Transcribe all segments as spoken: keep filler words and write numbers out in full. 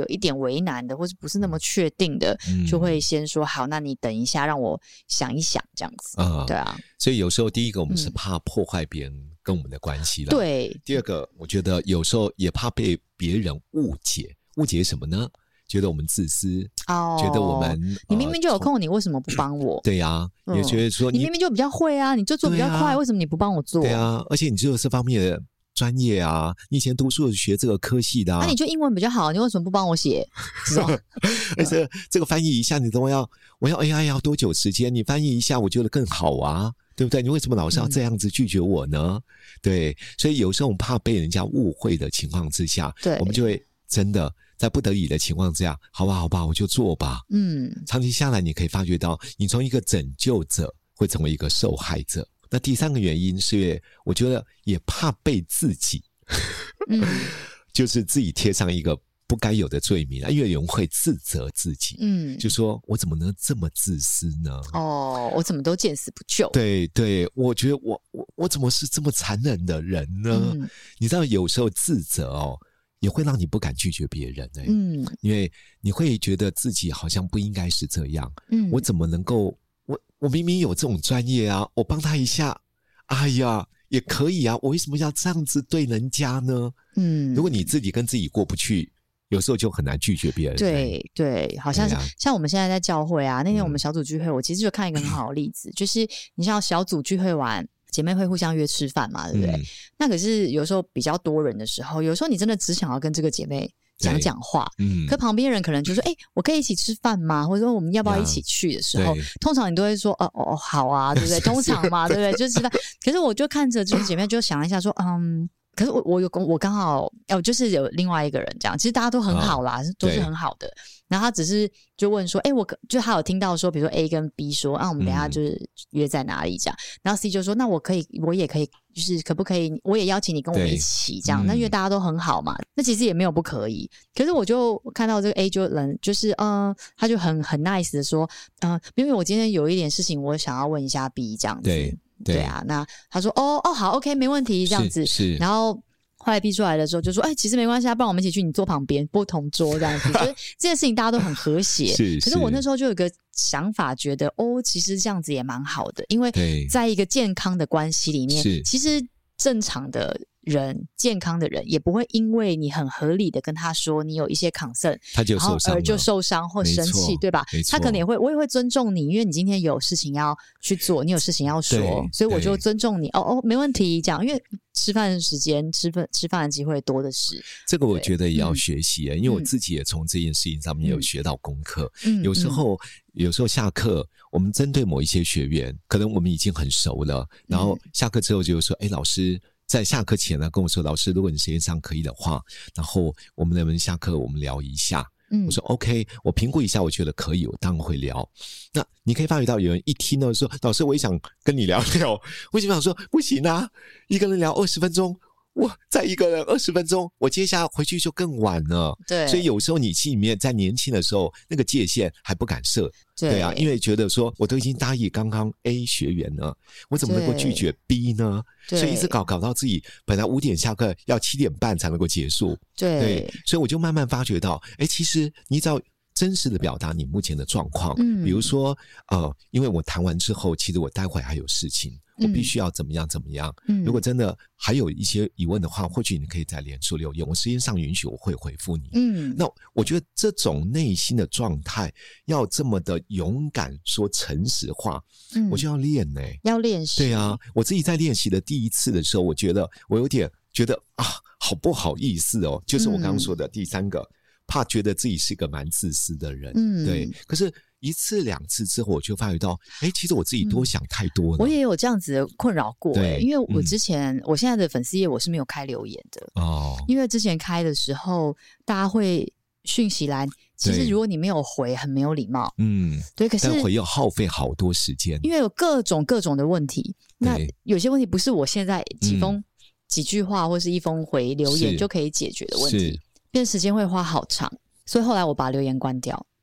有一点为难的，或是不是那么确定的，嗯、就会先说好，那你等一下，让我想一想，这样子。嗯、对啊。 所以有时候第一个我们是怕破坏别人跟我们的关系啦、 嗯、对。 第二个，我觉得有时候也怕被别人误解，误解什么呢？觉得我们自私，哦、觉得我们你明明就有空，你为什么不帮我？ 对呀、啊，嗯、也觉得说你, 你明明就比较会啊，你就做比较快，啊、为什么你不帮我做？ 对啊，而且你就有这方面的专业啊，你以前读书学这个科系的啊， 那、啊、你就英文比较好，你为什么不帮我写？是吧？ 而且这个翻译一下，你都要我要 A I 要多久时间？你翻译一下，我觉得更好啊，对不对？你为什么老是要这样子拒绝我呢？嗯、对，所以有时候我们怕被人家误会的情况之下，对，我们就会真的。在不得已的情况之下，好吧好吧我就做吧。嗯，长期下来你可以发觉到你从一个拯救者会成为一个受害者。那第三个原因是因为我觉得也怕被自己嗯，就是自己贴上一个不该有的罪名，因为有人会自责自己，嗯，就说我怎么能这么自私呢？ 哦，我怎么都见死不救？ 对对，我觉得我我我怎么是这么残忍的人呢？嗯、你知道有时候自责哦也会让你不敢拒绝别人、欸、嗯，因为你会觉得自己好像不应该是这样，嗯，我怎么能够，我我明明有这种专业啊，我帮他一下，哎呀，也可以啊，我为什么要这样子对人家呢？嗯，如果你自己跟自己过不去，有时候就很难拒绝别人。 对对，好像是、啊、像我们现在在教会啊，那天我们小组聚会，嗯、我其实就看一个很好的例子，嗯、就是你像小组聚会完。姐妹会互相约吃饭嘛，对不对？嗯、那可是有时候比较多人的时候，有时候你真的只想要跟这个姐妹讲讲话，嗯，可旁边人可能就说：“哎、欸，我可以一起吃饭吗？”或者说我们要不要一起去的时候，通常你都会说：“哦哦，好啊，对不对？”通常嘛，对不对？就知道。可是我就看着这个姐妹，就想一下说：“嗯。”可是我我有我刚好哦，就是有另外一个人这样，其实大家都很好啦，哦、都是很好的。然后他只是就问说，哎、欸，我就他有听到说，比如说 A 跟 B 说，啊，我们等一下就是约在哪里这样。嗯、然后 C 就说，那我可以，我也可以，就是可不可以，我也邀请你跟我们一起这样。那因为大家都很好嘛，那其实也没有不可以。可是我就看到这个 A 就人就是嗯，他就很很 nice 的说，嗯、呃，因为我今天有一点事情，我想要问一下 B 这样子。对。对, 对啊，那他说哦哦好 OK 没问题这样子，是是然后后来逼出来的时候就说，哎，其实没关系啊，不然我们一起去你坐旁边，不同桌这样子，就是这件事情大家都很和谐。是可是我那时候就有个想法，觉得哦，其实这样子也蛮好的，因为在一个健康的关系里面，其实正常的人健康的人也不会因为你很合理的跟他说你有一些 concern 他就受伤了， 而就受伤或生气，对吧？他可能也会我也会尊重你，因为你今天有事情要去做，你有事情要说，所以我就尊重你。哦哦，没问题，这样，因为吃饭的时间吃饭吃饭的机会多的是。 这个我觉得也要学习、嗯、因为我自己也从这件事情上面有学到功课、嗯、有时候、嗯、有时候下课我们针对某一些学员可能我们已经很熟了，然后下课之后就说，哎，老师在下课前呢跟我说，老师如果你时间上可以的话，然后我们能不能下课我们聊一下。嗯、我说 OK， 我评估一下，我觉得可以，我当然会聊。那你可以发觉到有人一听到说，老师我也想跟你聊聊，我就想说不行啊，一个人聊二十分钟，我再一个人二十分钟，我接下来回去就更晚了。对，所以有时候你心里面在年轻的时候那个界限还不敢设。对, 对啊，因为觉得说我都已经答应刚刚 A 学员了，我怎么能够拒绝 B 呢？所以一直搞搞到自己本来五点下课要七点半才能够结束。 对, 对，所以我就慢慢发觉到，诶，其实你只要真实的表达你目前的状况、嗯、比如说呃，因为我谈完之后其实我待会还有事情，我必须要怎么样怎么样、嗯、如果真的还有一些疑问的话，或许你可以在脸书留言，我时间上允许我会回复你。嗯，那我觉得这种内心的状态要这么的勇敢说诚实话、嗯、我就要练呢、欸， 要练习。 对啊，我自己在练习的第一次的时候，我觉得我有点觉得啊，好不好意思哦，就是我刚刚说的第三个、嗯、怕觉得自己是个蛮自私的人。嗯，对，可是一次两次之后我就发觉到，诶，其实我自己多想太多了、嗯、 我也有这样子的困扰过、欸、因为我之前、嗯、我现在的粉丝页我是没有开留言的哦，因为之前开的时候大家会讯息栏，其实如果你没有回很没有礼貌。嗯，对，可是但回要耗费好多时间， 因为有各种各种的问题，那有些问题不是我现在几封、嗯、几句话或是一封回留言就可以解决的问题，变时间会花好长，所以后来我把留言关掉。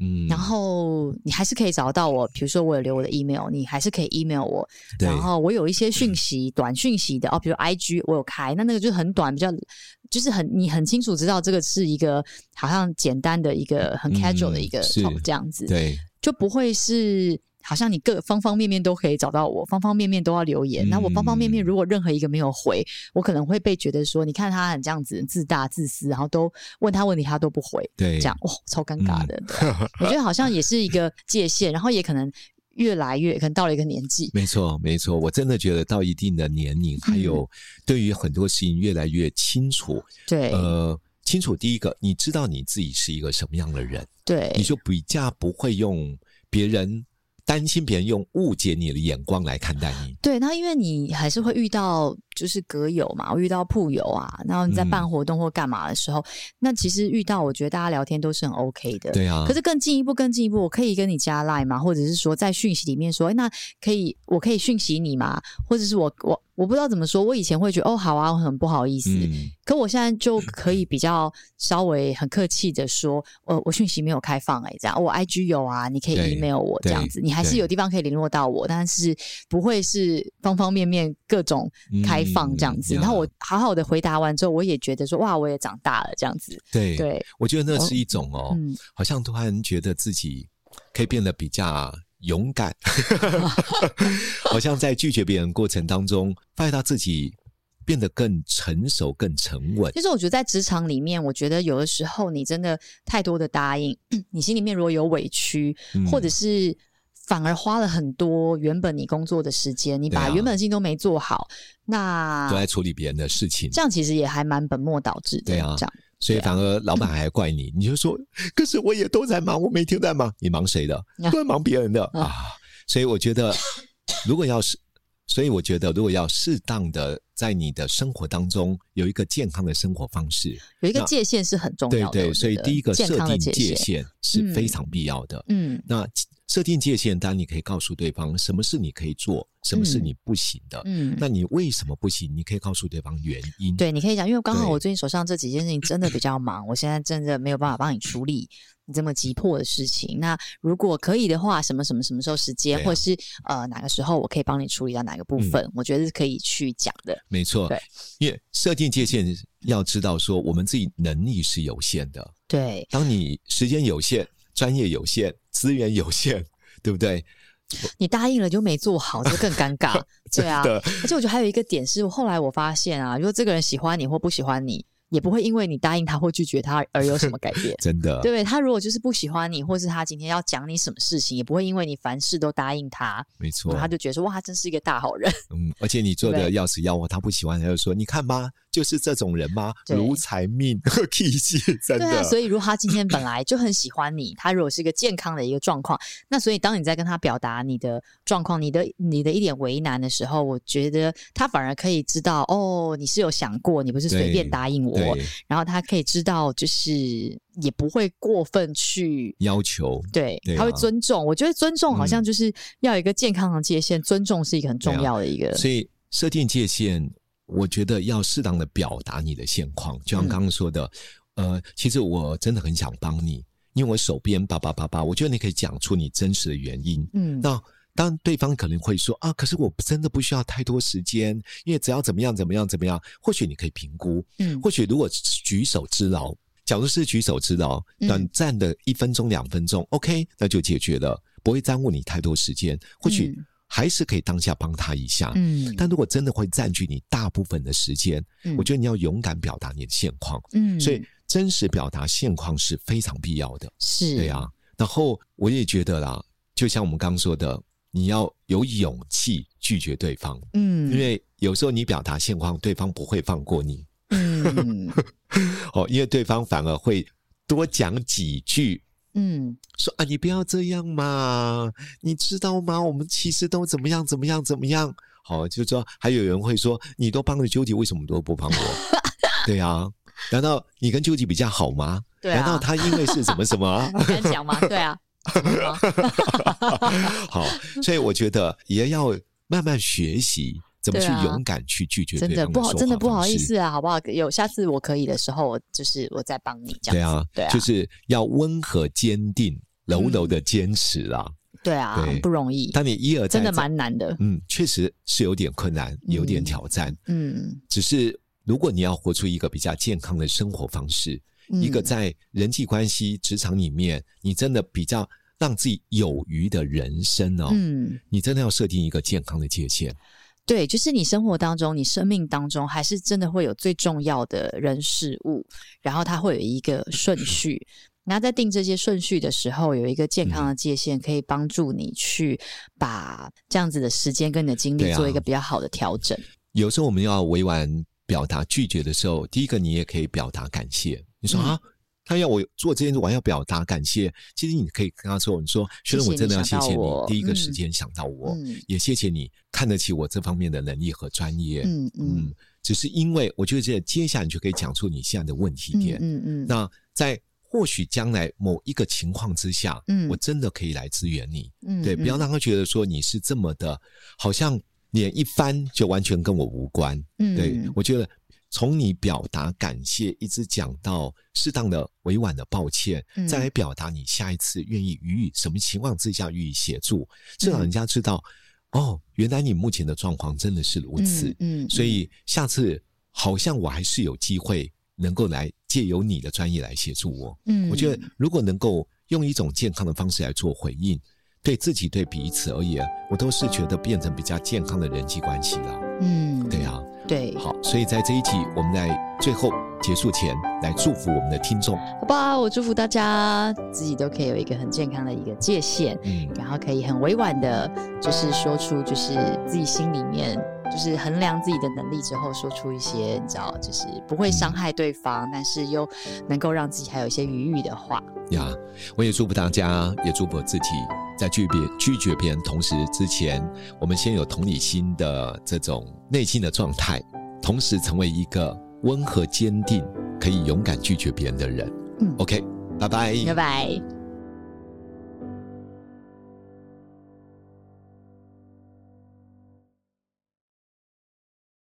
嗯，然后你还是可以找到我，比如说我有留我的 email， 你还是可以 email 我。然后我有一些讯息，嗯、短讯息的哦，比如 I G 我有开，那那个就很短，比较就是很你很清楚知道这个是一个好像简单的一个很 casual 的一个 talk、嗯、这样子， 对， 就不会是。好像你各方方面面都可以找到我，方方面面都要留言。那、嗯、我方方面面如果任何一个没有回，我可能会被觉得说，你看他很这样子自大自私，然后都问他问题他都不回， 对， 这样哇、哦，超尴尬的。嗯、我觉得好像也是一个界限，然后也可能越来越可能到了一个年纪。 没错，没错，我真的觉得到一定的年龄，还有对于很多事情越来越清楚。 对， 呃。清楚第一个，你知道你自己是一个什么样的人， 对， 你就比较不会用别人。担心别人用误解你的眼光来看待你。 对，那因为你还是会遇到就是阁友嘛，遇到铺友啊，然后你在办活动或干嘛的时候、嗯、那其实遇到我觉得大家聊天都是很 OK 的。 对啊。 可是更进一步更进一步，我可以跟你加 LINE 吗？或者是说在讯息里面说，诶那可以我可以讯息你吗？或者是我我我不知道怎么说，我以前会觉得哦好啊，我很不好意思、嗯、可我现在就可以比较稍微很客气的说呃我讯息没有开放诶这样我 I G 有啊，你可以 email 我这样子，你还是有地方可以联络到我，但是不会是方方面面各种开放这样子、嗯、然后我好好的回答完之后，我也觉得说哇我也长大了这样子。 对对， 我觉得那是一种哦、嗯、好像突然觉得自己可以变得比较勇敢好像在拒绝别人过程当中发现到自己变得更成熟更沉稳。 其实我觉得在职场里面，我觉得有的时候你真的太多的答应，你心里面如果有委屈、嗯、或者是反而花了很多原本你工作的时间，你把原本的事情都没做好、啊、那都在处理别人的事情， 这样其实也还蛮本末倒置的。 对啊， 这样所以反而老板还怪你、嗯、你就说可是我也都在忙，我每天在忙。你忙谁的？都在忙别人的、啊、啊！所以我觉得如果要是所以我觉得如果要适当的在你的生活当中有一个健康的生活方式， 有一个界限是很重要的。 对对，所以第一个设定界限是非常必要的。嗯，那设定界限，当然你可以告诉对方什么是你可以做，什么是你不行的。嗯，那你为什么不行？你可以告诉对方原因。 对，你可以讲，因为刚好我最近手上这几件事情真的比较忙，我现在真的没有办法帮你处理你这么急迫的事情。那如果可以的话，什么什么什么时候时间，啊、或者是呃哪个时候我可以帮你处理到哪个部分，嗯、我觉得是可以去讲的。 没错，对，因为设定界限要知道说我们自己能力是有限的。 对， 当你时间有限、专业有限、资源有限，对不对？ 你答应了就没做好，这更尴尬。对啊，而且我觉得还有一个点是，后来我发现啊，如果这个人喜欢你或不喜欢你，也不会因为你答应他或拒绝他而有什么改变。 真的， 对不对？他如果就是不喜欢你，或是他今天要讲你什么事情，也不会因为你凡事都答应他。 没错， 他就觉得说哇，他真是一个大好人。 嗯，而且你做的要死要活，他不喜欢，他就说你看吧，就是这种人吗？如财命气息，真的。 对啊，所以如果他今天本来就很喜欢你，他如果是一个健康的一个状况，那所以当你在跟他表达你的状况、你的你的一点为难的时候，我觉得他反而可以知道哦，你是有想过，你不是随便答应我，然后他可以知道，就是也不会过分去要求， 对， 对啊、 他会尊重。我觉得尊重好像就是要有一个健康的界限，嗯、尊重是一个很重要的一个。 啊、所以设定界限，我觉得要适当的表达你的现况，就像刚刚说的，嗯、呃，其实我真的很想帮你，因为我手边叭叭叭叭，我觉得你可以讲出你真实的原因。嗯，那当然对方可能会说啊，可是我真的不需要太多时间，因为只要怎么样怎么样怎么样，或许你可以评估。嗯，或许如果举手之劳，假如是举手之劳，短暂的一分钟两分钟、嗯、OK， 那就解决了，不会耽误你太多时间，或许还是可以当下帮他一下。嗯，但如果真的会占据你大部分的时间、嗯、我觉得你要勇敢表达你的现况。嗯，所以真实表达现况是非常必要的。 是， 对啊。然后我也觉得啦，就像我们刚刚说的，你要有勇气拒绝对方。嗯，因为有时候你表达现况，对方不会放过你。嗯，哦，因为对方反而会多讲几句。嗯，说啊，你不要这样嘛，你知道吗？我们其实都怎么样怎么样怎么样。好，就说还有人会说，你都帮了Judy，为什么都不帮我？对啊，难道你跟Judy比较好吗？对啊，难道他因为是什么什么、啊？ 你敢讲吗？对啊。 好，所以我觉得也要慢慢学习怎么去勇敢去拒绝对方的说话方式。真的不好， 真的不好意思啊，好不好？有下次我可以的时候，我就是我再帮你这样子。 对啊，对啊，就是要温和坚定牢牢的坚持啦。嗯对啊，对不容易。 当你一而再， 真的蛮难的。 嗯，确实是有点困难，有点挑战。嗯，只是如果你要活出一个比较健康的生活方式，嗯、一个在人际关系、职场里面，你真的比较让自己有余的人生哦。嗯，你真的要设定一个健康的界限。 对，就是你生活当中，你生命当中，还是真的会有最重要的人事物，然后它会有一个顺序。然后在定这些顺序的时候，有一个健康的界限，可以帮助你去把这样子的时间跟你的精力做一个比较好的调整。啊、 有时候我们要委婉表达拒绝的时候，第一个你也可以表达感谢。你说、嗯、啊，他要我做这件事，我要表达感谢。其实你可以跟他说，你说学生，我真的要谢谢你，第一个时间想到我，嗯、也谢谢你看得起我这方面的能力和专业。嗯 嗯, 嗯，只是因为我觉得这接下来你就可以讲出你现在的问题点。嗯 嗯, 嗯，那在或许将来某一个情况之下，嗯，我真的可以来支援你，嗯，对，不要让他觉得说你是这么的，好像脸一翻就完全跟我无关，嗯，对，我觉得从你表达感谢，一直讲到适当的委婉的抱歉，嗯、再来表达你下一次愿意予以什么情况之下予以协助，至少人家知道，嗯、哦，原来你目前的状况真的是如此，嗯，嗯所以下次好像我还是有机会能够来借由你的专业来协助我。嗯，我觉得如果能够用一种健康的方式来做回应，对自己对彼此而言，我都是觉得变成比较健康的人际关系了。嗯，对啊， 对。 好，所以在这一集我们在最后结束前来祝福我们的听众。 好吧，我祝福大家自己都可以有一个很健康的一个界限，嗯，然后可以很委婉的就是说出就是自己心里面就是衡量自己的能力之后，说出一些你知道，就是不会伤害对方，嗯、但是又能够让自己还有一些余裕的话。 呀，我也祝福大家，也祝福我自己，在拒别拒绝别人同时之前，我们先有同理心的这种内心的状态，同时成为一个温和坚定、可以勇敢拒绝别人的人。嗯 ，OK， 拜拜， 拜拜。